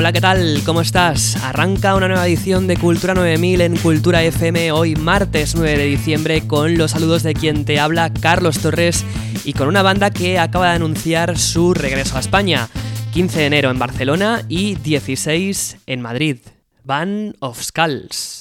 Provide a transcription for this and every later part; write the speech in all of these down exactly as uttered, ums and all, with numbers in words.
Hola, ¿qué tal? ¿Cómo estás? Arranca una nueva edición de Cultura nueve mil en Cultura F M hoy martes nueve de diciembre con los saludos de quien te habla, Carlos Torres, y con una banda que acaba de anunciar su regreso a España. quince de enero en Barcelona y dieciséis en Madrid. Band of Skulls.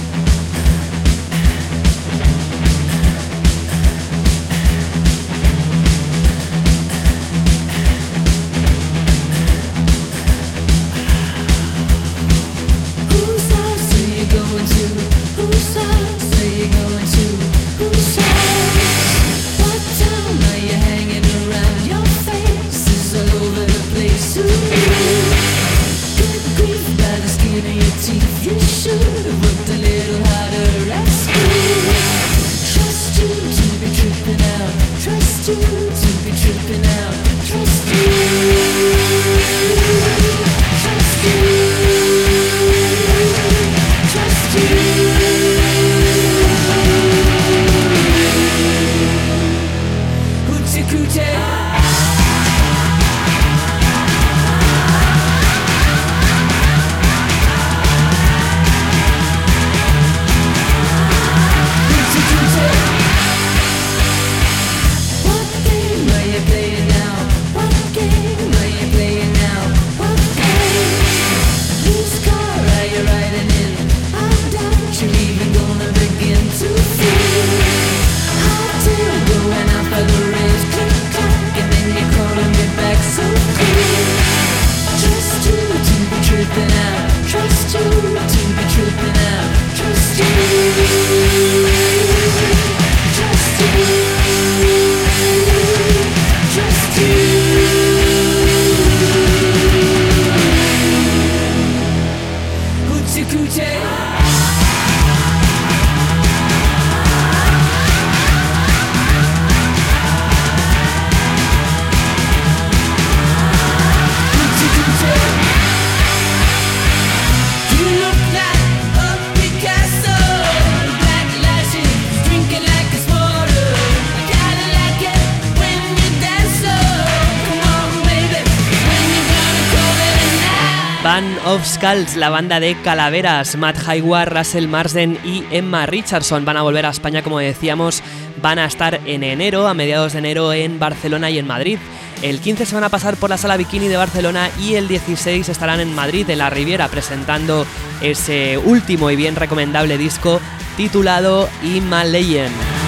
Band of Skulls, la banda de Calaveras. Matt Hayward, Russell Marsden y Emma Richardson van a volver a España, como decíamos. Van a estar en enero, a mediados de enero, en Barcelona y en Madrid. El quince se van a pasar por la Sala Bikini de Barcelona y el dieciséis estarán en Madrid, en la Riviera, presentando ese último y bien recomendable disco titulado Himalayan.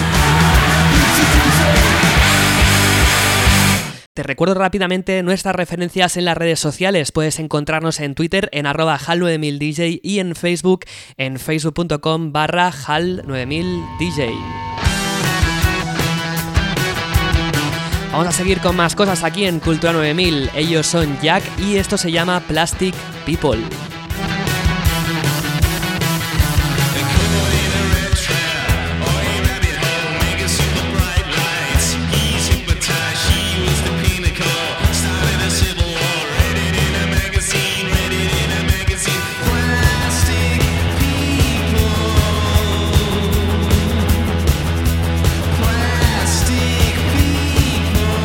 Te recuerdo rápidamente nuestras referencias en las redes sociales. Puedes encontrarnos en Twitter en arroba hal nueve mil D J y en Facebook en facebook.com barra hal nueve mil D J. Vamos a seguir con más cosas aquí en Cultura nueve mil. Ellos son Jack y esto se llama Plastic People.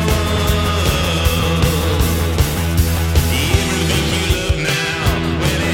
When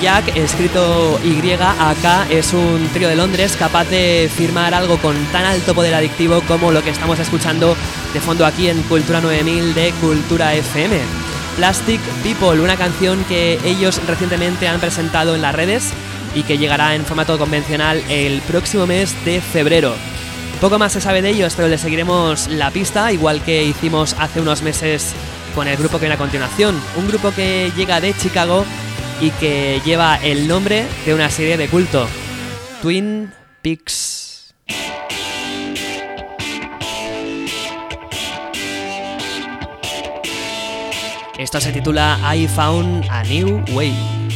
Jack, escrito Y A K, es un trío de Londres capaz de firmar algo con tan alto poder adictivo como lo que estamos escuchando de fondo aquí en Cultura nueve mil de Cultura F M. Plastic People, una canción que ellos recientemente han presentado en las redes y que llegará en formato convencional el próximo mes de febrero. Poco más se sabe de ellos, pero les seguiremos la pista, igual que hicimos hace unos meses con el grupo que viene a continuación. Un grupo que llega de Chicago y que lleva el nombre de una serie de culto, Twin Peaks. Esto se titula I Found a New Way.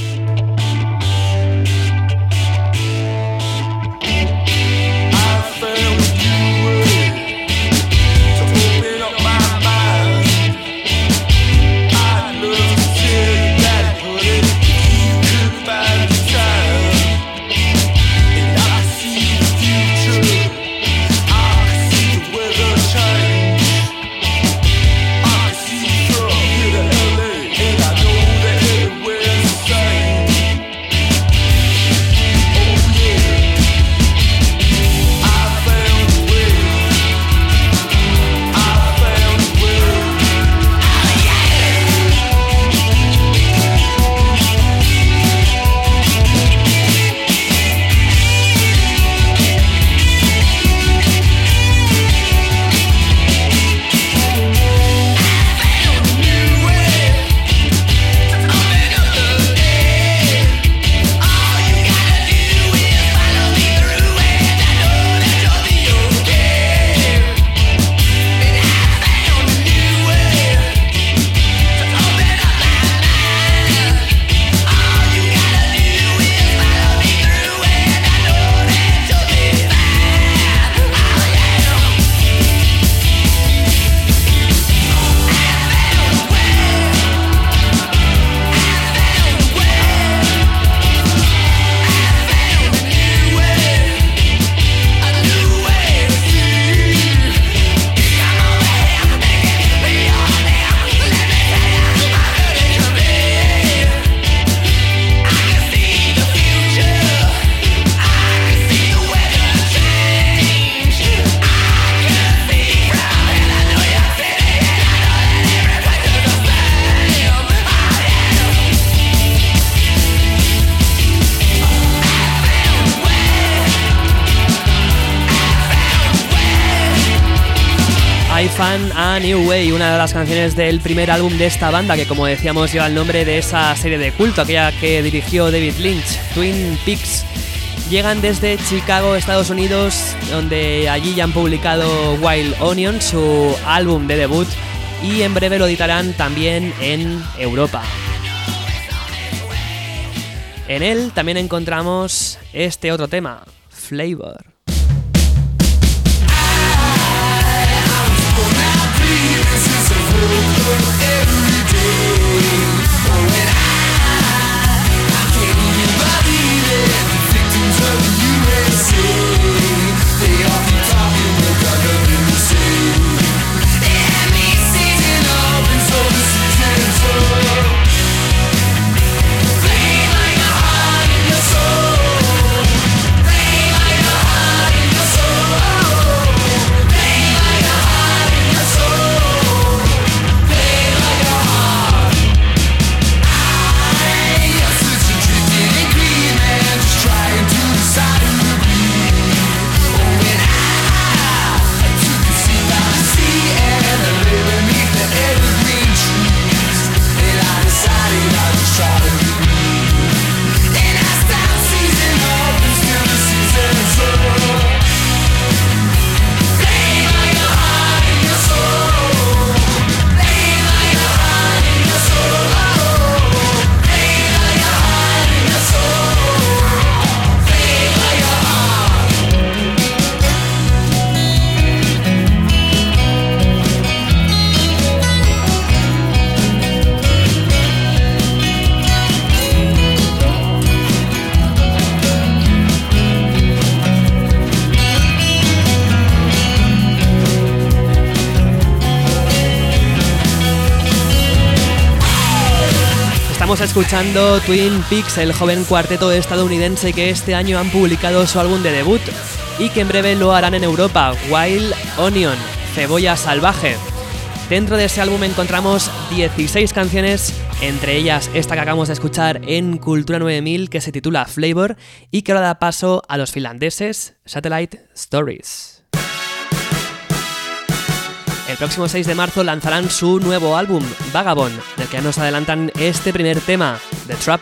Fan a New Way, una de las canciones del primer álbum de esta banda que, como decíamos, lleva el nombre de esa serie de culto, aquella que dirigió David Lynch, Twin Peaks. Llegan desde Chicago, Estados Unidos, donde allí ya han publicado Wild Onion, su álbum de debut, y en breve lo editarán también en Europa. En él también encontramos este otro tema, Flavor. Play Estamos escuchando Twin Peaks, el joven cuarteto estadounidense que este año han publicado su álbum de debut y que en breve lo harán en Europa, Wild Onion, Cebolla Salvaje. Dentro de ese álbum encontramos dieciséis canciones, entre ellas esta que acabamos de escuchar en Cultura nueve mil, que se titula Flavor y que ahora da paso a los finlandeses Satellite Stories. El próximo seis de marzo lanzarán su nuevo álbum, Vagabond, del que ya nos adelantan este primer tema, The Trap.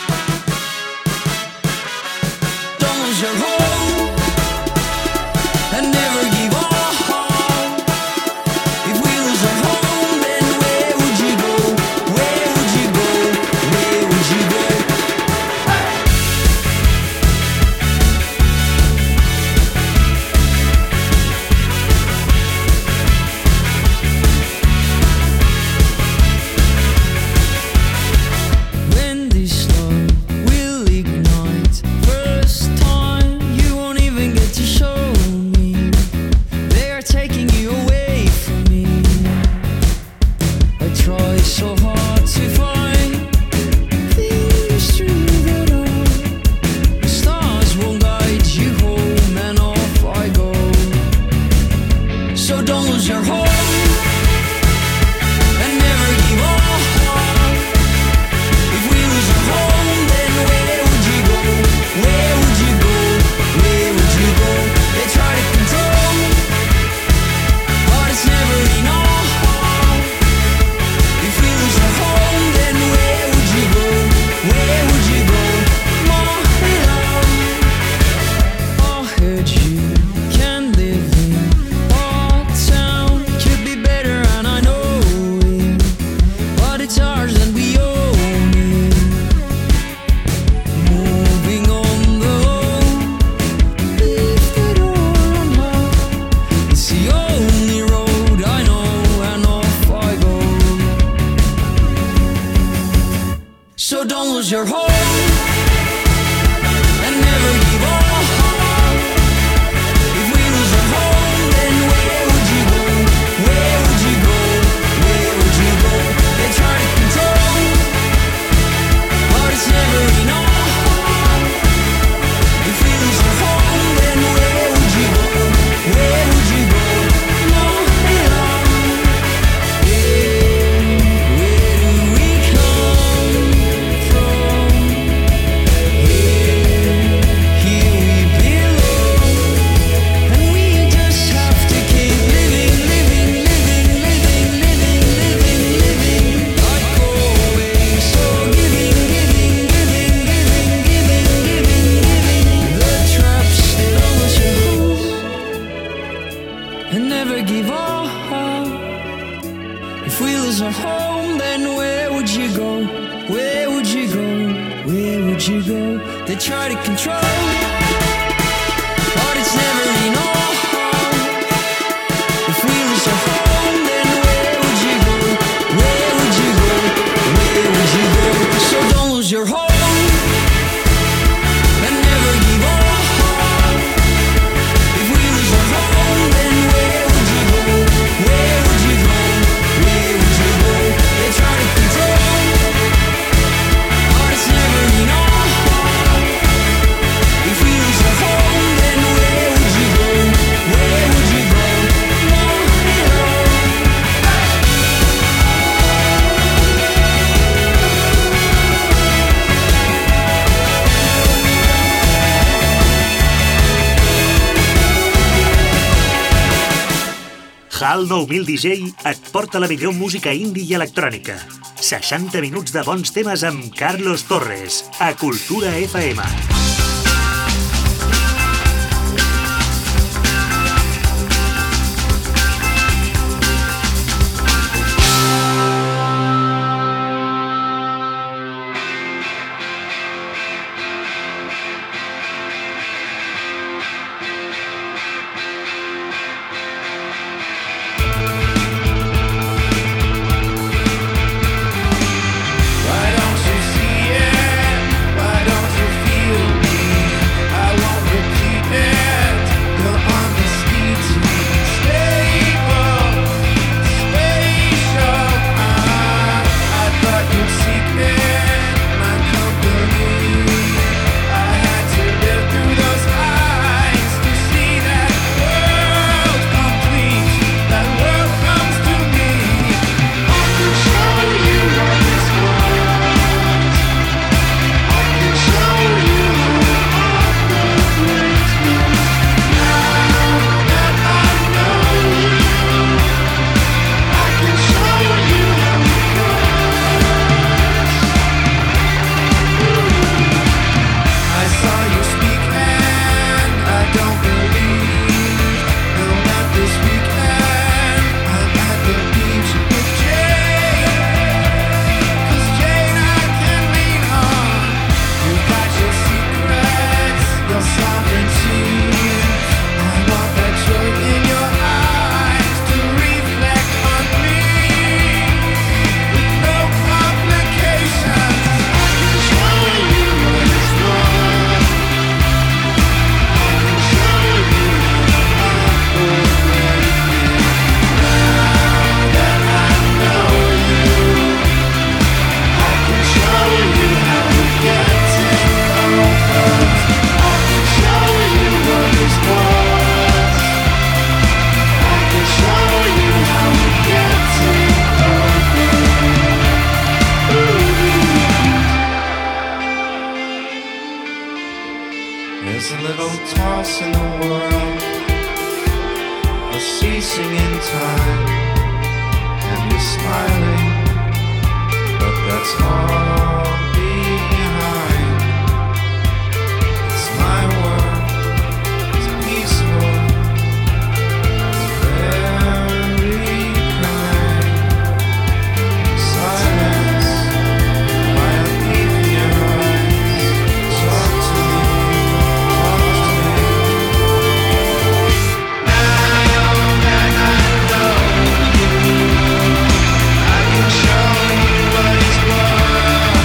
HAL nou mil D J et porta la millor música indie i electrònica. seixanta minuts de bons temes amb Carlos Torres, a Cultura F M. Why don't you see it? Why don't you feel me? There's a little toss in the world, a ceasing in time, and you're smiling, but that's all behind. It's my world, it's peaceful, it's very kind. Silence, why I peep in your eyes. Talk to me, talk to me. Now that I know you, I can show you what it's worth.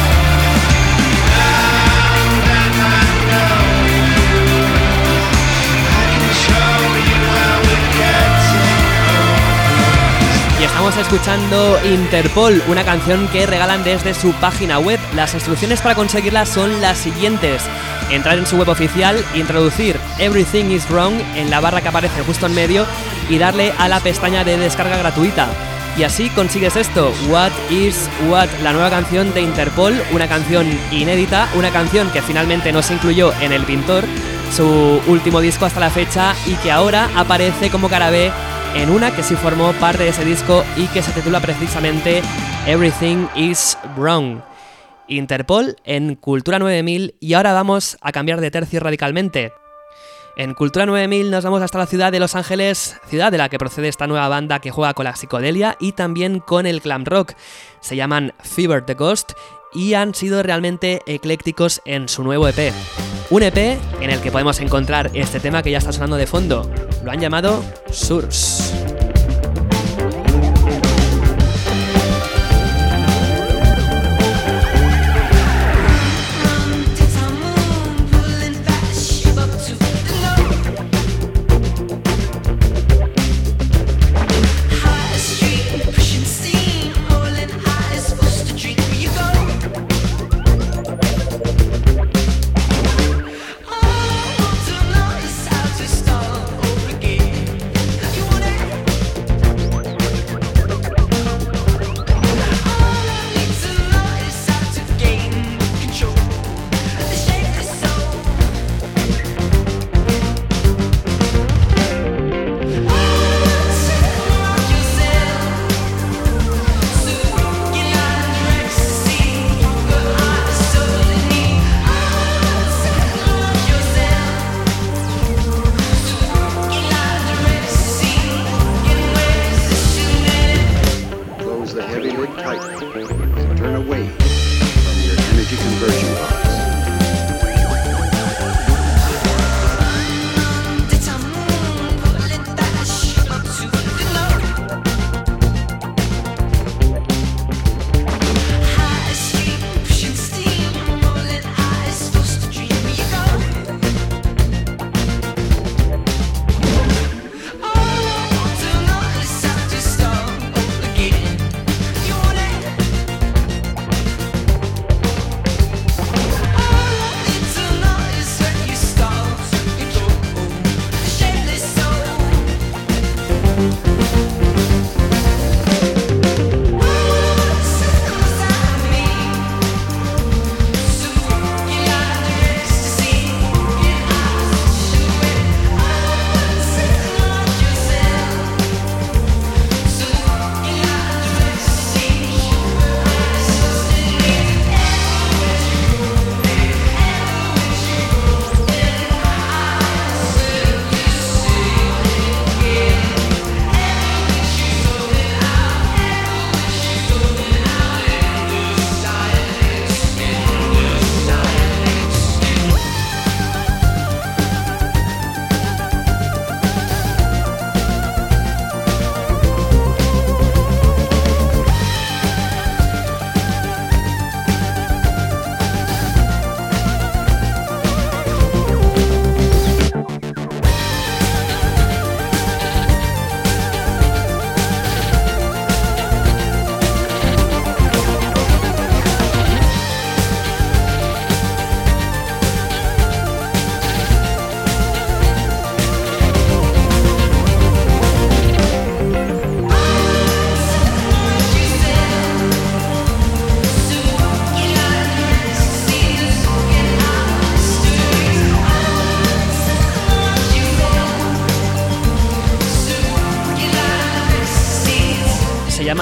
Now that I know you, I can show you how we get to know. Y estamos escuchando Interpol, una canción que regalan desde su página web. Las instrucciones para conseguirla son las siguientes: entrar en su web oficial, introducir Everything is Wrong en la barra que aparece justo en medio y darle a la pestaña de descarga gratuita. Y así consigues esto, What is What, la nueva canción de Interpol, una canción inédita, una canción que finalmente no se incluyó en El Pintor, su último disco hasta la fecha, y que ahora aparece como cara B en una que sí formó parte de ese disco y que se titula precisamente Everything is Wrong. Interpol en Cultura nueve mil, y ahora vamos a cambiar de tercio radicalmente. En Cultura nueve mil nos vamos hasta la ciudad de Los Ángeles, ciudad de la que procede esta nueva banda que juega con la psicodelia y también con el glam rock. Se llaman Fever the Ghost y han sido realmente eclécticos en su nuevo E P. Un E P en el que podemos encontrar este tema que ya está sonando de fondo. Lo han llamado Source.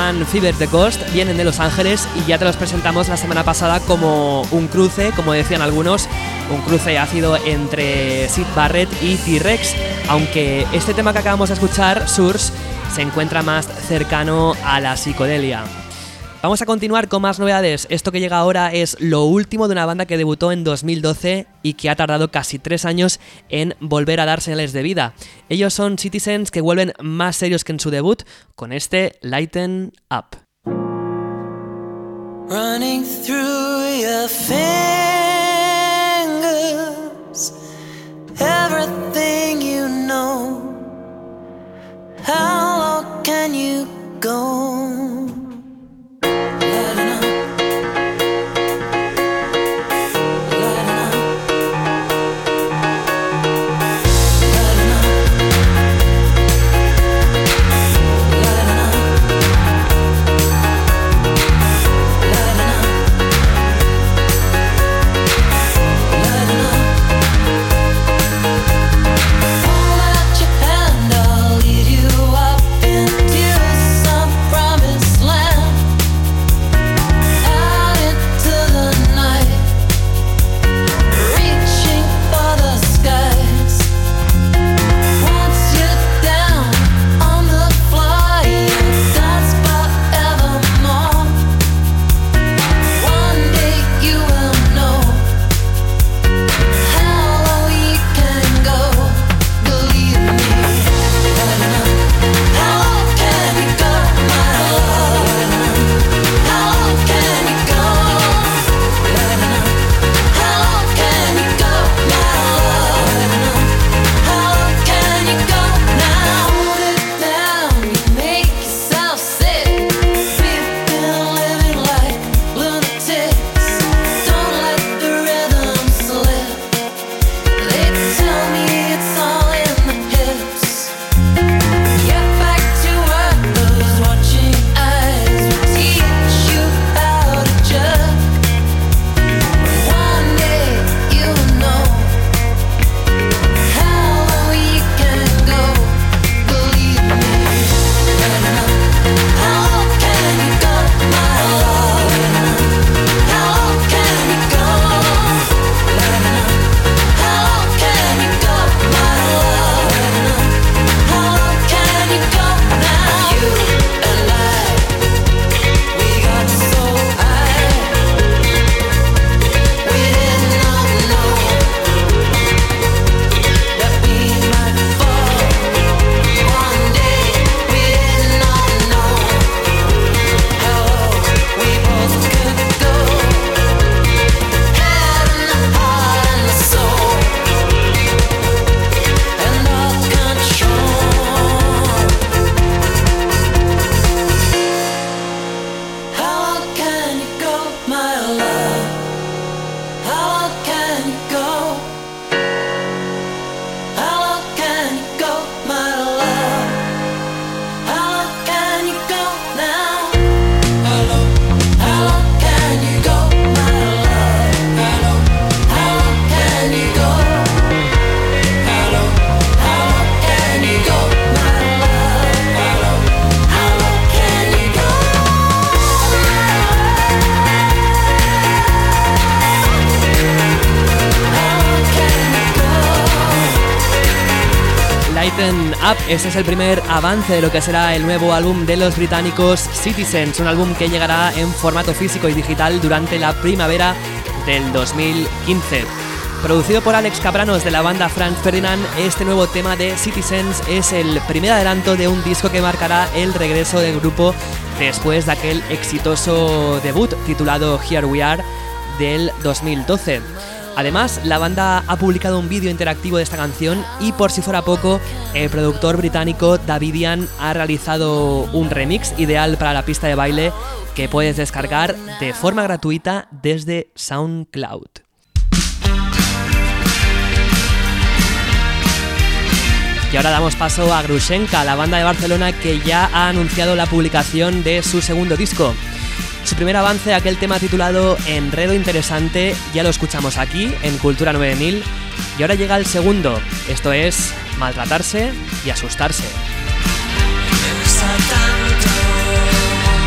llaman Fever the Ghost, vienen de Los Ángeles y ya te los presentamos la semana pasada como un cruce, como decían algunos, un cruce ácido entre Syd Barrett y T-Rex, aunque este tema que acabamos de escuchar, Source, se encuentra más cercano a la psicodelia. Vamos a continuar con más novedades. Esto que llega ahora es lo último de una banda que debutó en dos mil doce y que ha tardado casi tres años en volver a dar señales de vida. Ellos son Citizens, que vuelven más serios que en su debut con este Lighten Up. Running through your fingers, everything you know. How low can you go? Up, este es el primer avance de lo que será el nuevo álbum de los británicos Citizens, un álbum que llegará en formato físico y digital durante la primavera del dos mil quince. Producido por Alex Capranos de la banda Franz Ferdinand, este nuevo tema de Citizens es el primer adelanto de un disco que marcará el regreso del grupo después de aquel exitoso debut titulado Here We Are del dos mil doce. Además, la banda ha publicado un vídeo interactivo de esta canción y, por si fuera poco, el productor británico Davidian ha realizado un remix ideal para la pista de baile que puedes descargar de forma gratuita desde SoundCloud. Y ahora damos paso a Grushenka, la banda de Barcelona que ya ha anunciado la publicación de su segundo disco. Su primer avance, aquel tema titulado Enredo Interesante, ya lo escuchamos aquí en Cultura nueve mil, y ahora llega el segundo, esto es Maltratarse y Asustarse. Me gusta tanto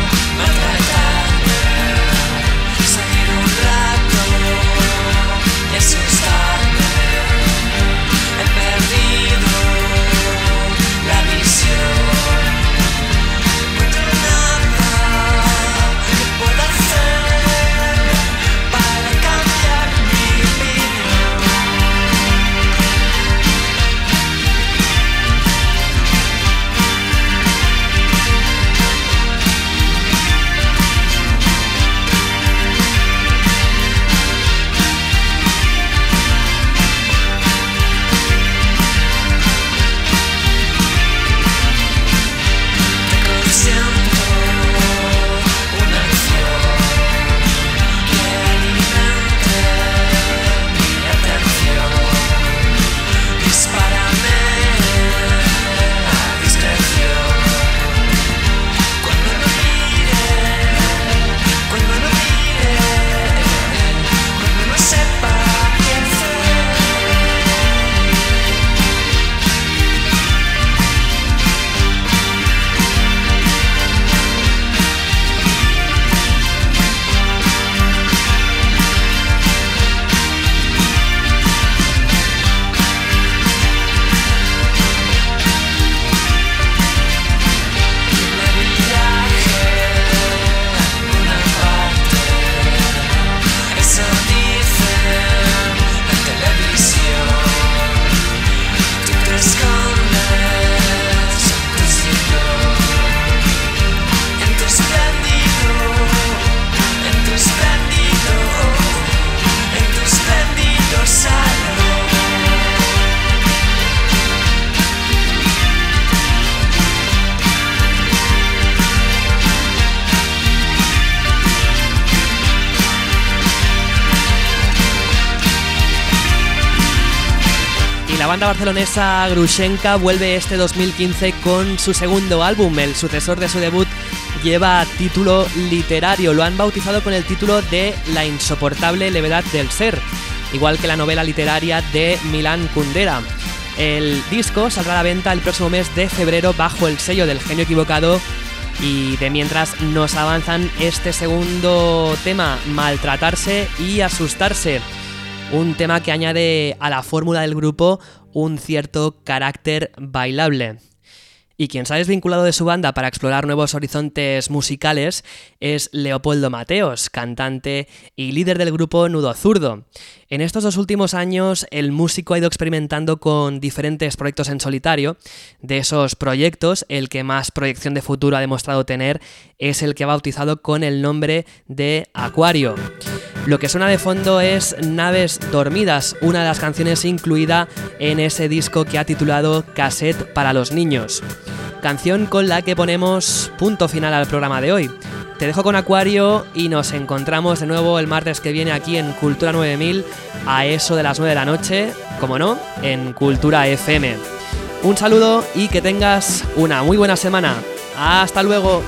banda barcelonesa Grushenka vuelve este dos mil quince con su segundo álbum. El sucesor de su debut lleva título literario. Lo han bautizado con el título de La insoportable levedad del ser, igual que la novela literaria de Milan Kundera. El disco saldrá a la venta el próximo mes de febrero bajo el sello del Genio Equivocado. Y de mientras nos avanzan este segundo tema, Maltratarse y Asustarse. Un tema que añade a la fórmula del grupo un cierto carácter bailable. Y quien se ha desvinculado de su banda para explorar nuevos horizontes musicales es Leopoldo Mateos, cantante y líder del grupo Nudo Zurdo. En estos dos últimos años el músico ha ido experimentando con diferentes proyectos en solitario. De esos proyectos, el que más proyección de futuro ha demostrado tener es el que ha bautizado con el nombre de Acuario. Lo que suena de fondo es Naves Dormidas, una de las canciones incluida en ese disco que ha titulado Cassette para los niños. Canción con la que ponemos punto final al programa de hoy. Te dejo con Acuario y nos encontramos de nuevo el martes que viene aquí en Cultura nueve mil a eso de las nueve de la noche, como no, en Cultura F M. Un saludo y que tengas una muy buena semana. ¡Hasta luego!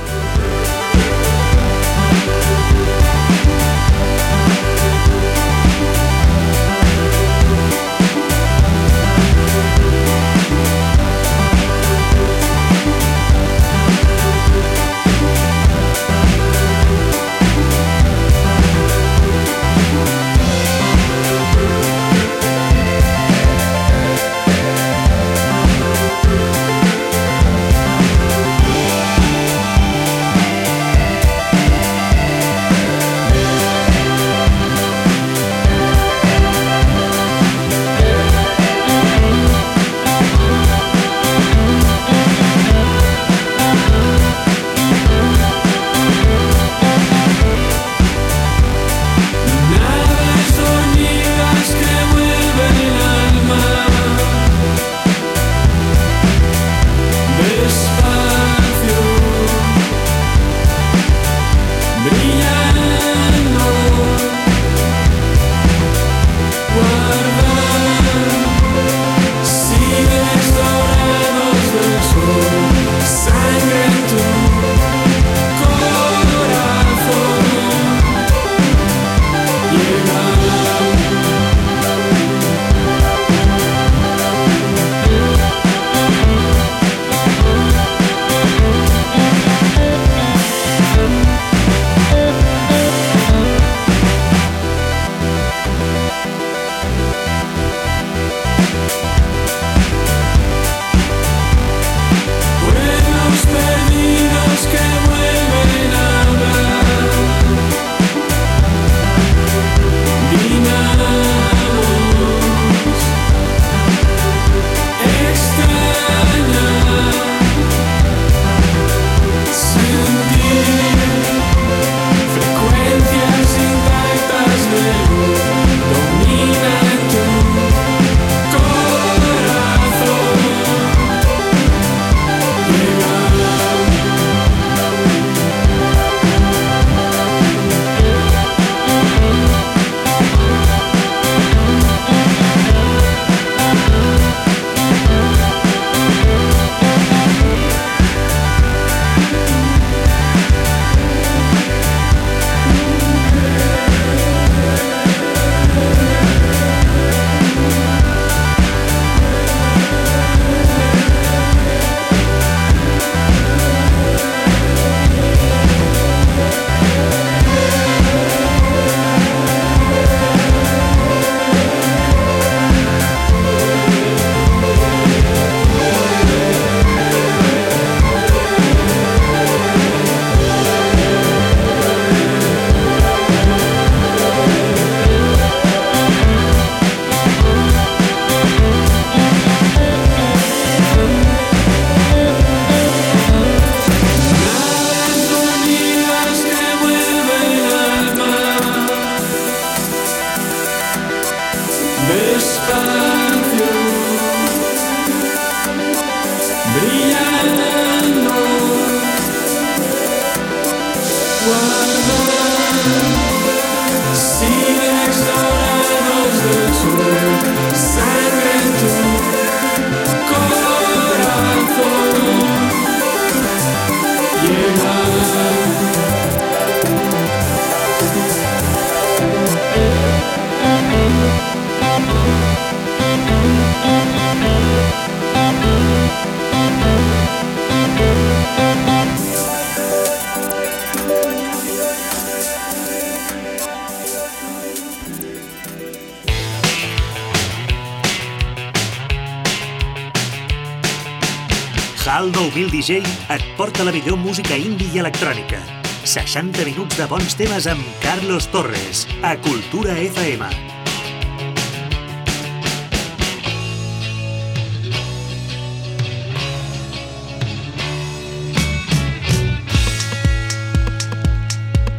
Sal nou mil D J et porta la millor música indie i electrònica. seixanta minuts de bons temes amb Carlos Torres, a Cultura F M.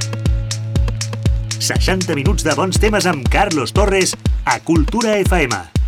seixanta minuts de bons temes amb Carlos Torres, a Cultura F M.